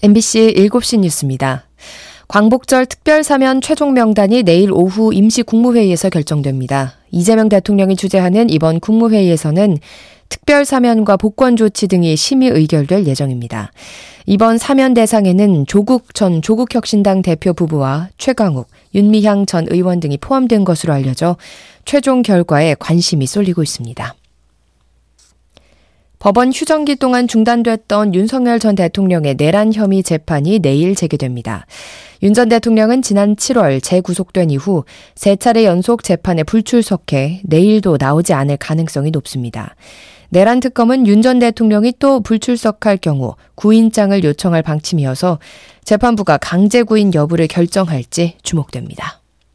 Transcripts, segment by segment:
MBC 7시 뉴스입니다. 광복절 특별사면 최종 명단이 내일 오후 임시국무회의에서 결정됩니다. 이재명 대통령이 주재하는 이번 국무회의에서는 특별사면과 복권조치 등이 심의 의결될 예정입니다. 이번 사면 대상에는 조국 전 조국혁신당 대표 부부와 최강욱, 윤미향 전 의원 등이 포함된 것으로 알려져 최종 결과에 관심이 쏠리고 있습니다. 법원 휴정기 동안 중단됐던 윤석열 전 대통령의 내란 혐의 재판이 내일 재개됩니다. 윤 전 대통령은 지난 7월 재구속된 이후 3차례 연속 재판에 불출석해 내일도 나오지 않을 가능성이 높습니다. 내란 특검은 윤 전 대통령이 또 불출석할 경우 구인장을 요청할 방침이어서 재판부가 강제 구인 여부를 결정할지 주목됩니다.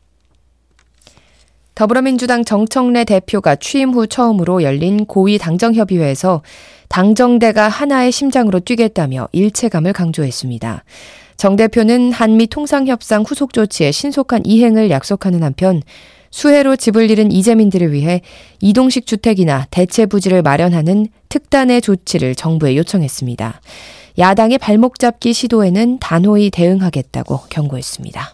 더불어민주당 정청래 대표가 취임 후 처음으로 열린 고위 당정협의회에서 당정대가 하나의 심장으로 뛰겠다며 일체감을 강조했습니다. 정 대표는 한미 통상협상 후속 조치의 신속한 이행을 약속하는 한편 수해로 집을 잃은 이재민들을 위해 이동식 주택이나 대체 부지를 마련하는 특단의 조치를 정부에 요청했습니다. 야당의 발목 잡기 시도에는 단호히 대응하겠다고 경고했습니다.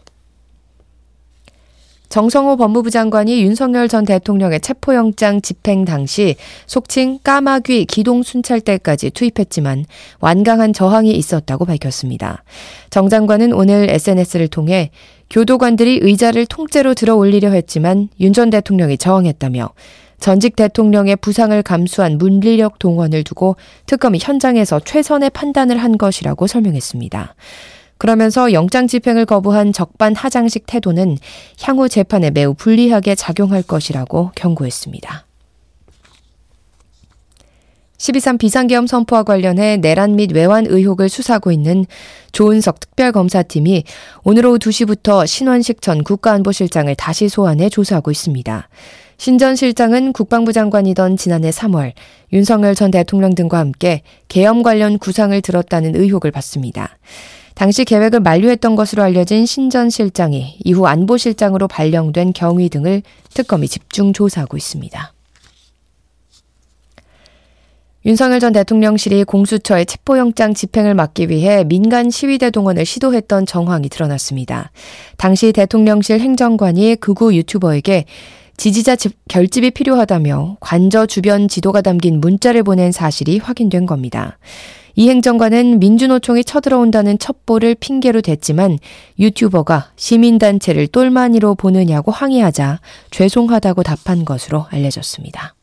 정성호 법무부 장관이 윤석열 전 대통령의 체포영장 집행 당시 속칭 까마귀 기동순찰대까지 투입했지만 완강한 저항이 있었다고 밝혔습니다. 정 장관은 오늘 SNS를 통해 교도관들이 의자를 통째로 들어 올리려 했지만 윤 전 대통령이 저항했다며 전직 대통령의 부상을 감수한 물리력 동원을 두고 특검이 현장에서 최선의 판단을 한 것이라고 설명했습니다. 그러면서 영장 집행을 거부한 적반하장식 태도는 향후 재판에 매우 불리하게 작용할 것이라고 경고했습니다. 12.3 비상계엄 선포와 관련해 내란 및 외환 의혹을 수사하고 있는 조은석 특별검사팀이 오늘 오후 2시부터 신원식 전 국가안보실장을 다시 소환해 조사하고 있습니다. 신 전 실장은 국방부 장관이던 지난해 3월 윤석열 전 대통령 등과 함께 계엄 관련 구상을 들었다는 의혹을 받습니다. 당시 계획을 만료했던 것으로 알려진 신 전 실장이 이후 안보실장으로 발령된 경위 등을 특검이 집중 조사하고 있습니다. 윤석열 전 대통령실이 공수처의 체포영장 집행을 막기 위해 민간 시위대 동원을 시도했던 정황이 드러났습니다. 당시 대통령실 행정관이 극우 유튜버에게 지지자 결집이 필요하다며 관저 주변 지도가 담긴 문자를 보낸 사실이 확인된 겁니다. 이 행정관은 민주노총이 쳐들어온다는 첩보를 핑계로 댔지만 유튜버가 시민단체를 똘마니로 보느냐고 항의하자 죄송하다고 답한 것으로 알려졌습니다.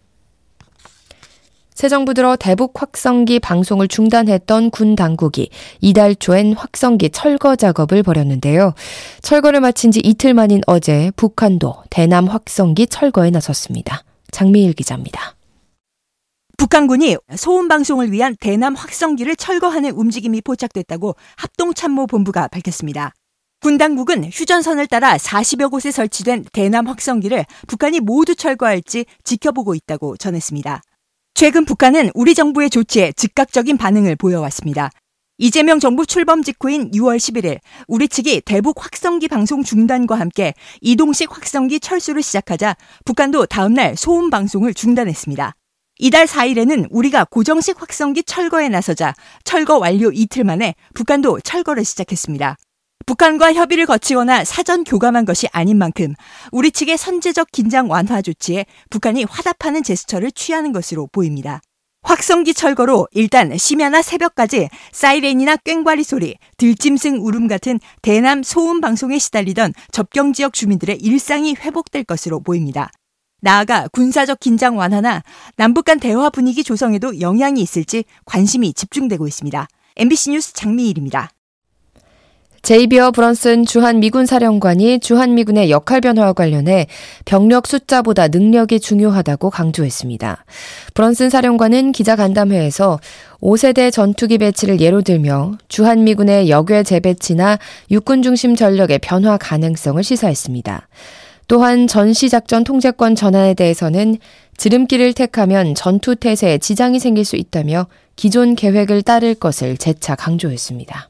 새 정부 들어 대북 확성기 방송을 중단했던 군 당국이 이달 초엔 확성기 철거 작업을 벌였는데요. 철거를 마친 지 이틀 만인 어제 북한도 대남 확성기 철거에 나섰습니다. 장미일 기자입니다. 북한군이 소음방송을 위한 대남 확성기를 철거하는 움직임이 포착됐다고 합동참모본부가 밝혔습니다. 군 당국은 휴전선을 따라 40여 곳에 설치된 대남 확성기를 북한이 모두 철거할지 지켜보고 있다고 전했습니다. 최근 북한은 우리 정부의 조치에 즉각적인 반응을 보여왔습니다. 이재명 정부 출범 직후인 6월 11일 우리 측이 대북 확성기 방송 중단과 함께 이동식 확성기 철수를 시작하자 북한도 다음날 소음 방송을 중단했습니다. 이달 4일에는 우리가 고정식 확성기 철거에 나서자 철거 완료 이틀 만에 북한도 철거를 시작했습니다. 북한과 협의를 거치거나 사전 교감한 것이 아닌 만큼 우리 측의 선제적 긴장 완화 조치에 북한이 화답하는 제스처를 취하는 것으로 보입니다. 확성기 철거로 일단 심야나 새벽까지 사이렌이나 꽹과리 소리, 들짐승 울음 같은 대남 소음 방송에 시달리던 접경 지역 주민들의 일상이 회복될 것으로 보입니다. 나아가 군사적 긴장 완화나 남북 간 대화 분위기 조성에도 영향이 있을지 관심이 집중되고 있습니다. MBC 뉴스 장미일입니다. 제이비어 브런슨 주한미군 사령관이 주한미군의 역할 변화와 관련해 병력 숫자보다 능력이 중요하다고 강조했습니다. 브런슨 사령관은 기자간담회에서 5세대 전투기 배치를 예로 들며 주한미군의 역외 재배치나 육군 중심 전력의 변화 가능성을 시사했습니다. 또한 전시작전 통제권 전환에 대해서는 지름길을 택하면 전투 태세에 지장이 생길 수 있다며 기존 계획을 따를 것을 재차 강조했습니다.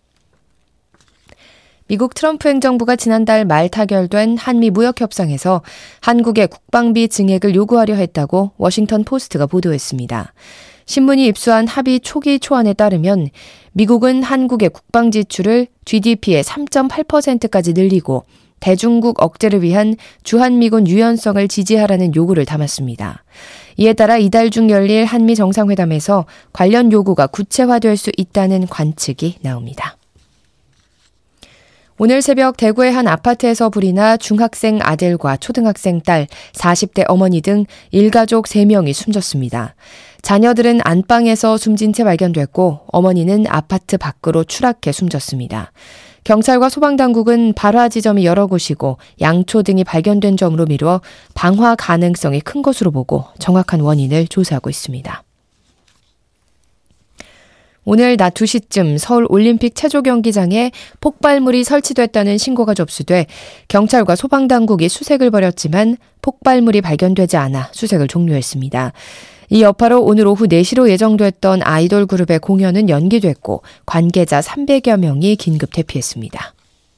미국 트럼프 행정부가 지난달 말 타결된 한미 무역협상에서 한국의 국방비 증액을 요구하려 했다고 워싱턴 포스트가 보도했습니다. 신문이 입수한 합의 초기 초안에 따르면 미국은 한국의 국방 지출을 GDP의 3.8%까지 늘리고 대중국 억제를 위한 주한미군 유연성을 지지하라는 요구를 담았습니다. 이에 따라 이달 중 열릴 한미 정상회담에서 관련 요구가 구체화될 수 있다는 관측이 나옵니다. 오늘 새벽 대구의 한 아파트에서 불이 나 중학생 아들과 초등학생 딸, 40대 어머니 등 일가족 3명이 숨졌습니다. 자녀들은 안방에서 숨진 채 발견됐고 어머니는 아파트 밖으로 추락해 숨졌습니다. 경찰과 소방당국은 발화 지점이 여러 곳이고 양초 등이 발견된 점으로 미루어 방화 가능성이 큰 것으로 보고 정확한 원인을 조사하고 있습니다. 오늘 낮 2시쯤 서울 올림픽 체조경기장에 폭발물이 설치됐다는 신고가 접수돼 경찰과 소방당국이 수색을 벌였지만 폭발물이 발견되지 않아 수색을 종료했습니다. 이 여파로 오늘 오후 4시로 예정됐던 아이돌 그룹의 공연은 연기됐고 관계자 300여 명이 긴급 대피했습니다.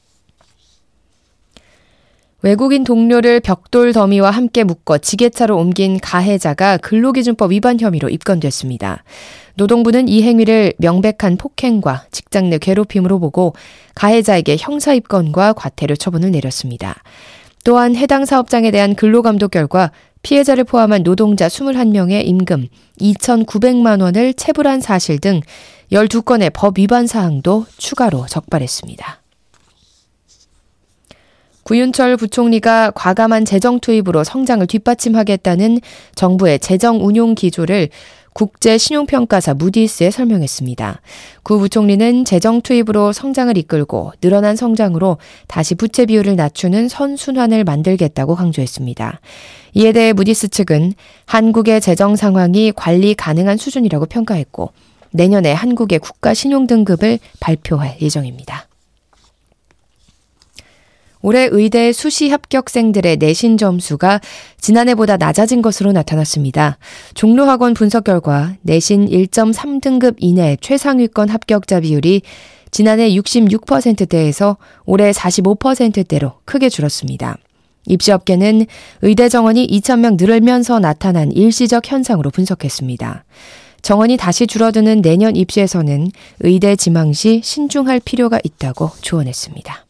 외국인 동료를 벽돌 더미와 함께 묶어 지게차로 옮긴 가해자가 근로기준법 위반 혐의로 입건됐습니다. 노동부는 이 행위를 명백한 폭행과 직장 내 괴롭힘으로 보고 가해자에게 형사 입건과 과태료 처분을 내렸습니다. 또한 해당 사업장에 대한 근로감독 결과 피해자를 포함한 노동자 21명의 임금 2,900만 원을 체불한 사실 등 12건의 법 위반 사항도 추가로 적발했습니다. 구윤철 부총리가 과감한 재정 투입으로 성장을 뒷받침하겠다는 정부의 재정 운용 기조를 국제신용평가사 무디스에 설명했습니다. 구 부총리는 재정 투입으로 성장을 이끌고 늘어난 성장으로 다시 부채 비율을 낮추는 선순환을 만들겠다고 강조했습니다. 이에 대해 무디스 측은 한국의 재정 상황이 관리 가능한 수준이라고 평가했고 내년에 한국의 국가 신용 등급을 발표할 예정입니다. 올해 의대 수시 합격생들의 내신 점수가 지난해보다 낮아진 것으로 나타났습니다. 종로학원 분석 결과 내신 1.3등급 이내 최상위권 합격자 비율이 지난해 66%대에서 올해 45%대로 크게 줄었습니다. 입시업계는 의대 정원이 2,000명 늘면서 나타난 일시적 현상으로 분석했습니다. 정원이 다시 줄어드는 내년 입시에서는 의대 지망 시 신중할 필요가 있다고 조언했습니다.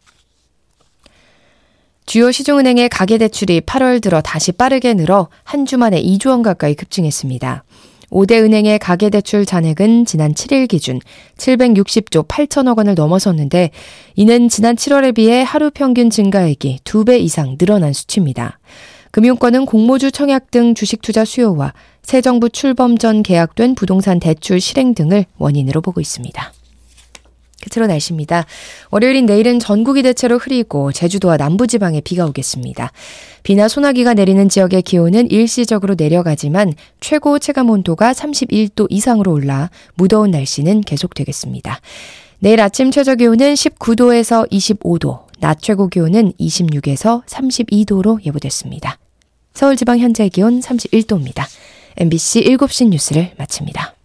주요 시중은행의 가계대출이 8월 들어 다시 빠르게 늘어 한 주 만에 2조 원 가까이 급증했습니다. 5대 은행의 가계대출 잔액은 지난 7일 기준 760조 8천억 원을 넘어섰는데 이는 지난 7월에 비해 하루 평균 증가액이 2배 이상 늘어난 수치입니다. 금융권은 공모주 청약 등 주식 투자 수요와 새 정부 출범 전 계약된 부동산 대출 실행 등을 원인으로 보고 있습니다. 끝으로 날씨입니다. 월요일인 내일은 전국이 대체로 흐리고 제주도와 남부지방에 비가 오겠습니다. 비나 소나기가 내리는 지역의 기온은 일시적으로 내려가지만 최고 체감온도가 31도 이상으로 올라 무더운 날씨는 계속되겠습니다. 내일 아침 최저기온은 19도에서 25도, 낮 최고 기온은 26에서 32도로 예보됐습니다. 서울지방 현재 기온 31도입니다. MBC 7시 뉴스를 마칩니다.